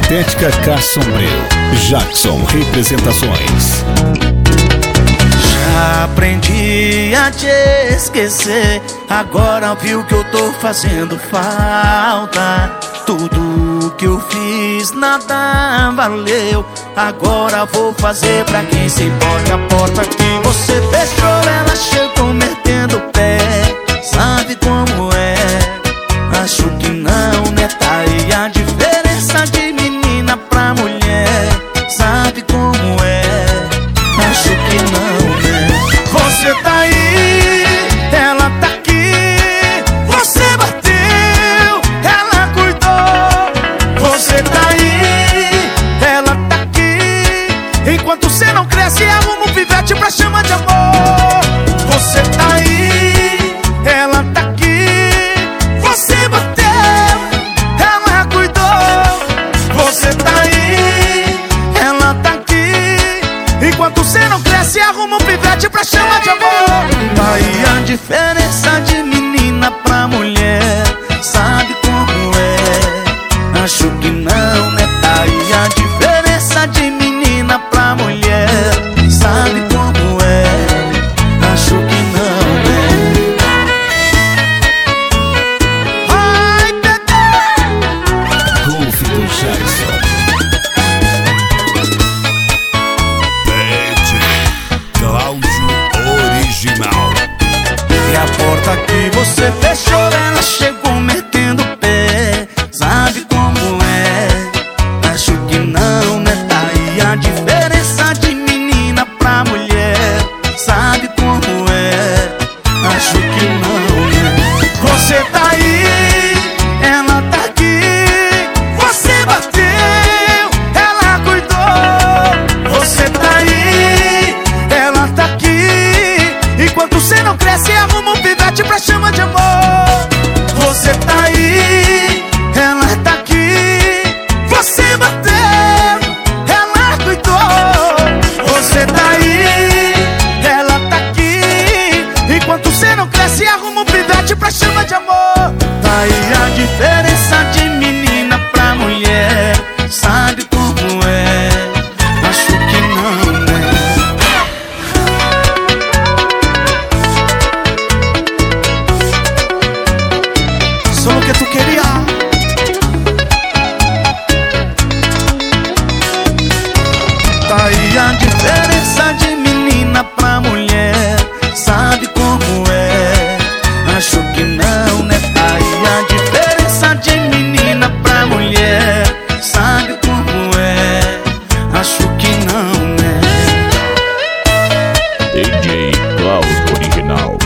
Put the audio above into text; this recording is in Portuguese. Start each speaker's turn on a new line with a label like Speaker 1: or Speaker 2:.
Speaker 1: Estética K Sombrio. Jackson Representações.
Speaker 2: Já aprendi a te esquecer, agora viu que eu tô fazendo falta. Tudo que eu fiz nada valeu, agora vou fazer pra quem se importa. A porta que você fechou, ela chegou metendo o pé. Sabe como é? Acho que não, né? Tá aí a diferença de menina pra mulher. Sabe como é? Acho que não, né? Você tá aí, ela tá aqui. Você bateu, ela cuidou. Você tá aí, ela tá aqui. Enquanto você não cresce, arruma um pivete pra chama de amor. Você tá aí, ela tá aqui. Você bateu, ela cuidou. Você tá aí, ela tá aqui. Enquanto você não cresce, arruma um pivete pra chama de amor. Tá aí a diferença de menina pra mulher. Sabe como é? Acho que não, né? Tá aí a diferença de menina pra mulher. Sabe como é? Acho que não, né? Ai, bebê!
Speaker 1: Golf do Jackson.
Speaker 3: Cláudio Original.
Speaker 2: E a porta que você fechou, ela chegou metendo o pé. Sabe como é? Acho que não, né? Tá aí a diferença de menina pra mulher. Sabe como é? Acho que não, né? Você tá aí, ela tá aqui. Você bateu, ela cuidou. Você tá aí, ela tá aqui. Enquanto você não cresce, arruma um pivete pra chama de amor. Você tá aí, ela tá aqui. Você bateu, ela cuidou. Você tá aí, ela tá aqui. Enquanto você não cresce, arruma um pivete pra chama de amor. Tá aí a diferença de menina pra mulher. Sabe como é? Acho que não, né? Só o que tu queria. Tá aí a diferença de menina pra mulher. Sabe como é? Acho que não, né? Tá aí a diferença de menina pra mulher. Sabe como é? Acho que não, né?
Speaker 1: DJ Cláudio Original.